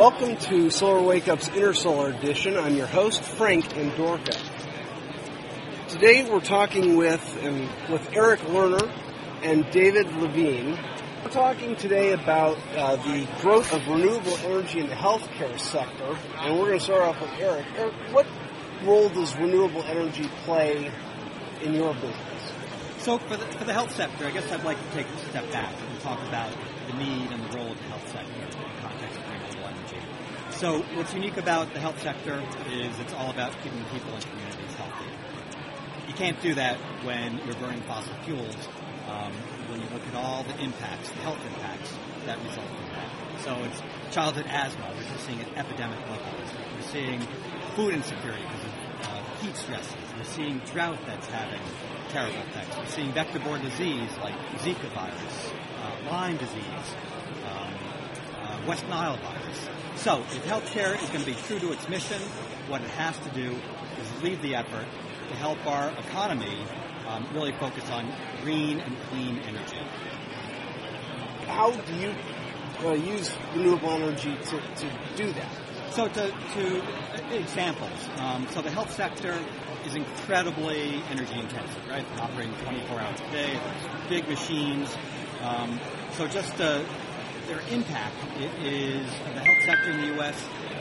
Welcome to Solar Wake Up's Inner Solar Edition. I'm your host, Frank Endorka. Today we're talking with Eric Lerner and David Levine. We're talking today about the growth of renewable energy in the healthcare sector, and we're going to start off with Eric. Eric, what role does renewable energy play in your business? So for the health sector, I guess I'd like to take a step back and talk about the need and the role of the health sector in the context of renewable energy. So what's unique about the health sector is it's all about keeping people and communities healthy. You can't do that when you're burning fossil fuels, when you look at all the impacts, the health impacts that result from that. So it's childhood asthma, which we're seeing at epidemic levels. We're seeing food insecurity because of heat stresses. We're seeing drought that's having terrible effects. We're seeing vector-borne disease like Zika virus, Lyme disease, West Nile virus. So if healthcare is going to be true to its mission, what it has to do is lead the effort to help our economy really focus on green and clean energy. How do you use renewable energy to do that? So to examples, so the health sector is incredibly energy intensive, right? They're operating 24 hours a day, big machines. So just their impact is, the health sector in the U.S.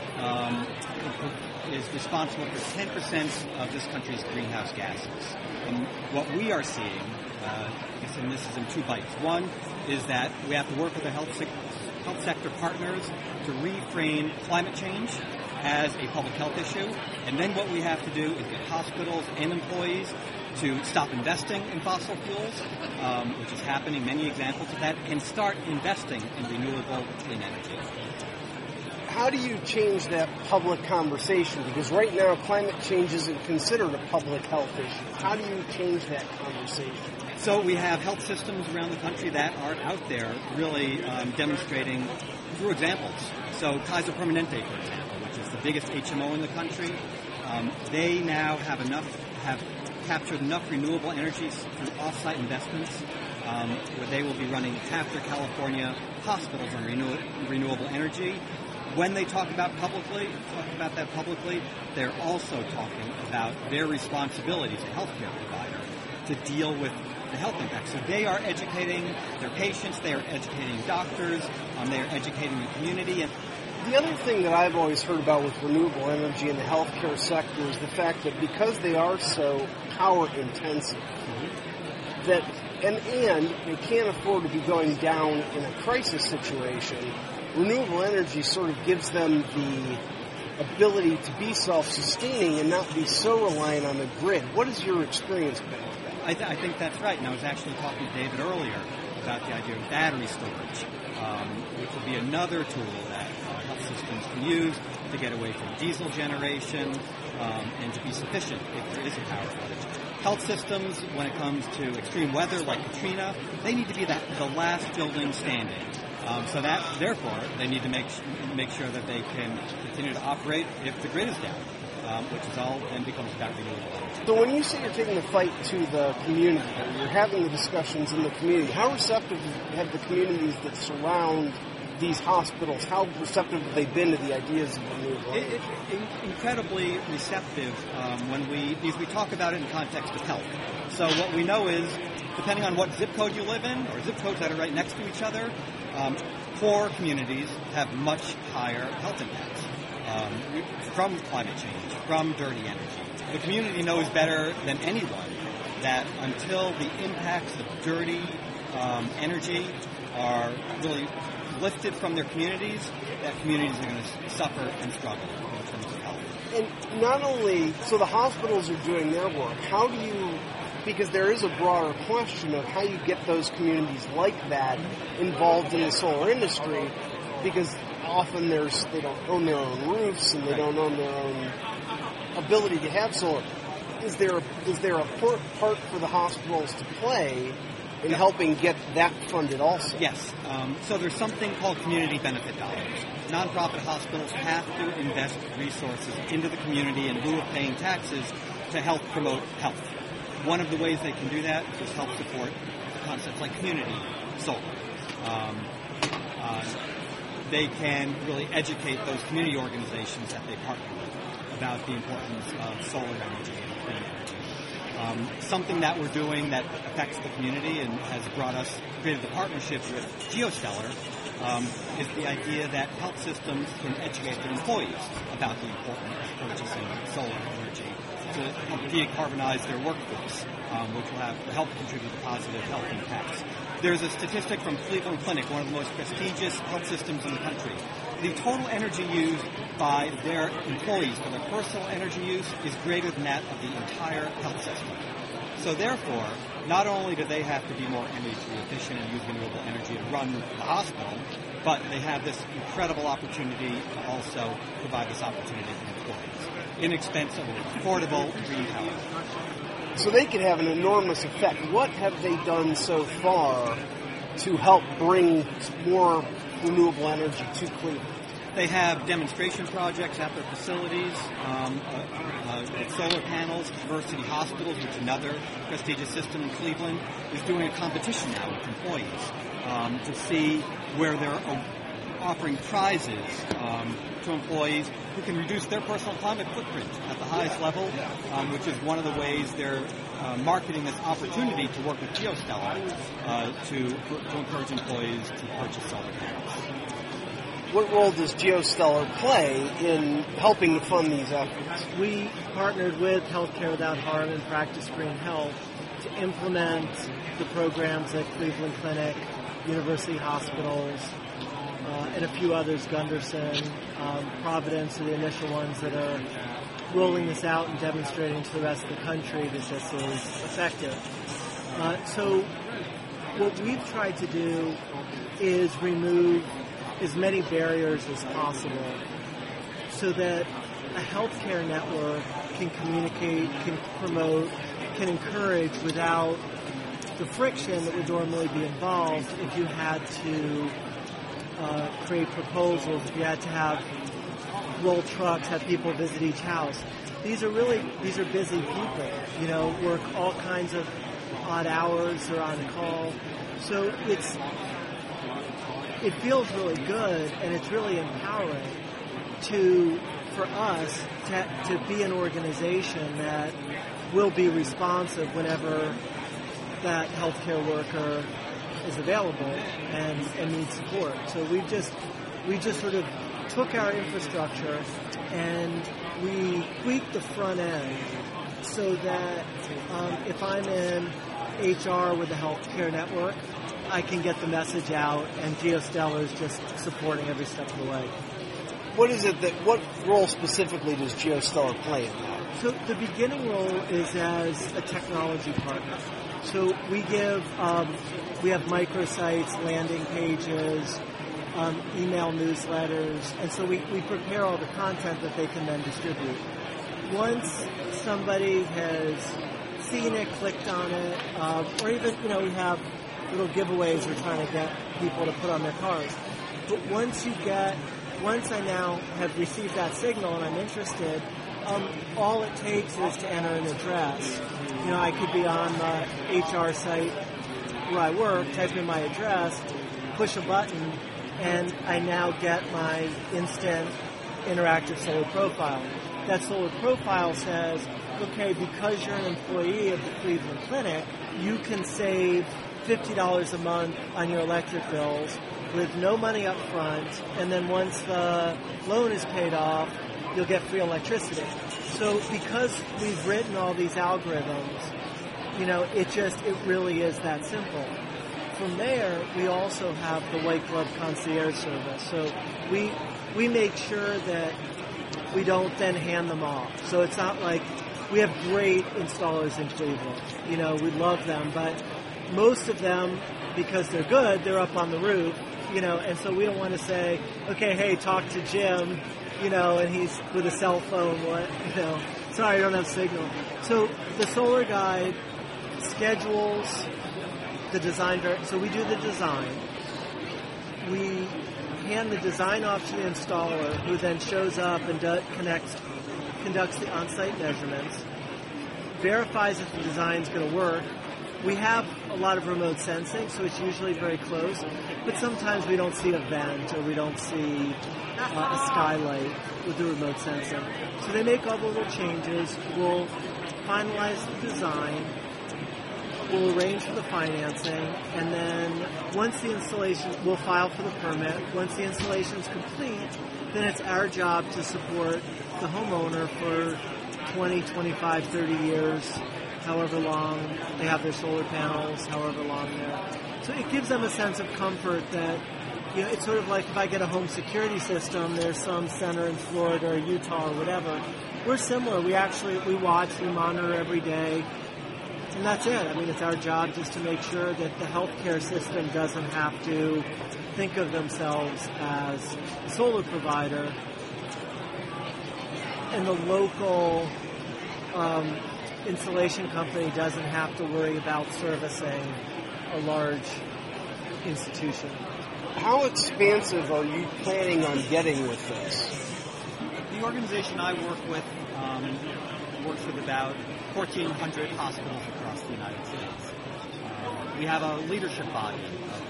Is responsible for 10% of this country's greenhouse gases. And what we are seeing, and this is in two bites. One is that we have to work with the health sector partners to reframe climate change as a public health issue. And then what we have to do is get hospitals and employees to stop investing in fossil fuels, which is happening, many examples of that, and start investing in renewable clean energy. How do you change that public conversation? Because right now, climate change isn't considered a public health issue. How do you change that conversation? So we have health systems around the country that are out there really demonstrating through examples. So Kaiser Permanente, for example, which is the biggest HMO in the country, they now have captured enough renewable energy through off-site investments where they will be running half their California hospitals on renewable energy. When they talk about that publicly, they're also talking about their responsibility as a healthcare provider to deal with the health impacts. So they are educating their patients, they are educating doctors, they are educating the community. And the other thing that I've always heard about with renewable energy in the healthcare sector is the fact that because they are so power intensive, and they can't afford to be going down in a crisis situation, renewable energy sort of gives them the ability to be self-sustaining and not be so reliant on the grid. What has your experience been with that? I think that's right. And I was actually talking to David earlier about the idea of battery storage, which will be another tool that health systems can use to get away from diesel generation and to be sufficient if there is a power outage. Health systems, when it comes to extreme weather like Katrina, they need to be the last building standing. So that, therefore, they need to make sure that they can continue to operate if the grid is down, which is all then becomes about renewable energy. So when you say you're taking the fight to the community, or you're having the discussions in the community, how receptive have the communities that surround these hospitals, how receptive have they been to the ideas of renewable energy? Incredibly receptive because we talk about it in context of health. So what we know is, depending on what zip code you live in, or zip codes that are right next to each other, poor communities have much higher health impacts from climate change, from dirty energy. The community knows better than anyone that until the impacts of dirty energy are really lifted from their communities, that communities are going to suffer and struggle in terms of health. And not only, so the hospitals are doing their work, how do you, because there is a broader question of how you get those communities like that involved in the solar industry, because often they don't own their own roofs and they don't own their own ability to have solar. Is there a part for the hospitals to play in helping get that funded also? Yes. So there's something called community benefit dollars. Nonprofit hospitals have to invest resources into the community in lieu of paying taxes to help promote health. One of the ways they can do that is help support concepts like community solar. they can really educate those community organizations that they partner with about the importance of solar energy and clean energy. Something that we're doing that affects the community and has created the partnership with GeoStellar is the idea that health systems can educate their employees about the importance of purchasing solar energy to help decarbonize their workforce, which will help contribute to positive health impacts. There's a statistic from Cleveland Clinic, one of the most prestigious health systems in the country. The total energy used by their employees for their personal energy use is greater than that of the entire health system. So therefore, not only do they have to be more energy efficient and use renewable energy to run the hospital, but they have this incredible opportunity to also provide this opportunity for employees. Inexpensive, affordable, green power. So they could have an enormous effect. What have they done so far to help bring more renewable energy to Cleveland? They have demonstration projects at their facilities, solar panels. University Hospitals, which is another prestigious system in Cleveland, is doing a competition now with employees to see where they're offering prizes to employees who can reduce their personal climate footprint at the highest level, which is one of the ways they're marketing this opportunity to work with GeoStellar to encourage employees to purchase solar panels. What role does GeoStellar play in helping to fund these efforts? We partnered with Healthcare Without Harm and Practice Green Health to implement the programs at Cleveland Clinic, University Hospitals, and a few others, Gunderson, Providence are the initial ones that are rolling this out and demonstrating to the rest of the country that this is effective. So what we've tried to do is remove as many barriers as possible so that a healthcare network can communicate, can promote, can encourage without the friction that would normally be involved if you had to create proposals, if you had to have roll trucks, have people visit each house. These are busy people, work all kinds of odd hours, they're on call. So it feels really good and it's really empowering for us to be an organization that will be responsive whenever that healthcare worker is available and needs support. So we just sort of took our infrastructure and we tweaked the front end so that if I'm in HR with the healthcare network, I can get the message out, and GeoStellar is just supporting every step of the way. What role specifically does GeoStellar play in that? So the beginning role is as a technology partner. So we have microsites, landing pages, email newsletters, and so we prepare all the content that they can then distribute. Once somebody has seen it, clicked on it, or even, we have little giveaways we're trying to get people to put on their cars. But once I now have received that signal and I'm interested, all it takes is to enter an address. I could be on the HR site where I work, type in my address, push a button, and I now get my instant interactive solar profile. That solar profile says, okay, because you're an employee of the Cleveland Clinic, you can save $50 a month on your electric bills with no money up front, and then once the loan is paid off, you'll get free electricity. So because we've written all these algorithms, it really is that simple. From there, we also have the white glove concierge service. So we make sure that we don't then hand them off. So it's not like we have great installers in Cleveland. We love them, but most of them, because they're good, they're up on the roof, and so we don't want to say, okay, hey, talk to Jim, and he's with a cell phone, sorry, I don't have signal. So the solar guide schedules the design, so we do the design. We hand the design off to the installer, who then shows up and conducts the on-site measurements, verifies if the design's going to work. We have a lot of remote sensing, so it's usually very close. But sometimes we don't see a vent or we don't see a skylight with the remote sensing. So they make all the little changes. We'll finalize the design. We'll arrange for the financing, and then once the installation, we'll file for the permit. Once the installation is complete, then it's our job to support the homeowner for 20, 25, 30 years, however long they have their solar panels, however long they're. So it gives them a sense of comfort that, you know, it's sort of like if I get a home security system, there's some center in Florida or Utah or whatever. We're similar. We watch, we monitor every day. And that's it. I mean, it's our job just to make sure that the healthcare system doesn't have to think of themselves as a solar provider, and the local installation company doesn't have to worry about servicing a large institution. How expansive are you planning on getting with this? The organization I work with works with about 1,400 hospitals across the United States. We have a leadership body of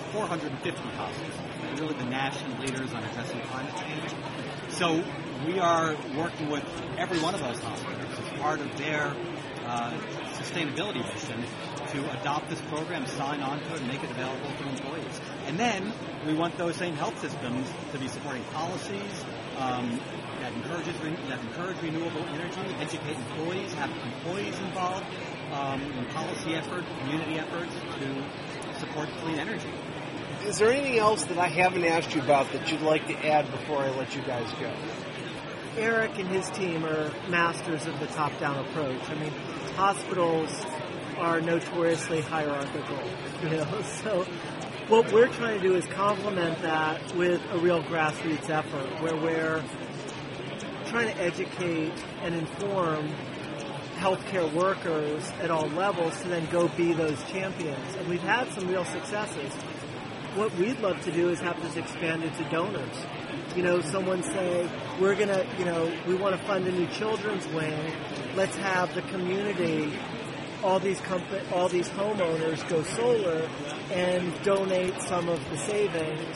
450 hospitals. They're really the national leaders on addressing climate change. So we are working with every one of those hospitals as part of their sustainability mission to adopt this program, sign on to it, and make it available to employees. And then we want those same health systems to be supporting policies that encourage renewable energy, educate employees, have employees involved in policy effort, community efforts to support clean energy. Is there anything else that I haven't asked you about that you'd like to add before I let you guys go? Eric and his team are masters of the top-down approach. I mean, hospitals are notoriously hierarchical, so what we're trying to do is complement that with a real grassroots effort where we're trying to educate and inform healthcare workers at all levels to then go be those champions. And we've had some real successes. What we'd love to do is have this expanded to donors. You know, someone say, we're going to, we want to fund a new children's wing. Let's have the community, all these homeowners go solar and donate some of the savings,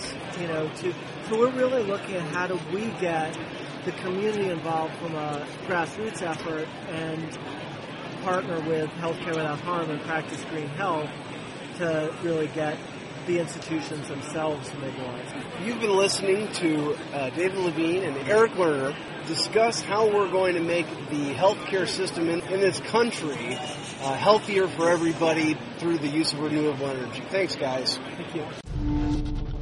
so we're really looking at how do we get the community involved from a grassroots effort and partner with Healthcare Without Harm and Practice Green Health to really get the institutions themselves mobilized. You've been listening to David Levine and Eric Lerner discuss how we're going to make the healthcare system in this country healthier for everybody through the use of renewable energy. Thanks, guys. Thank you.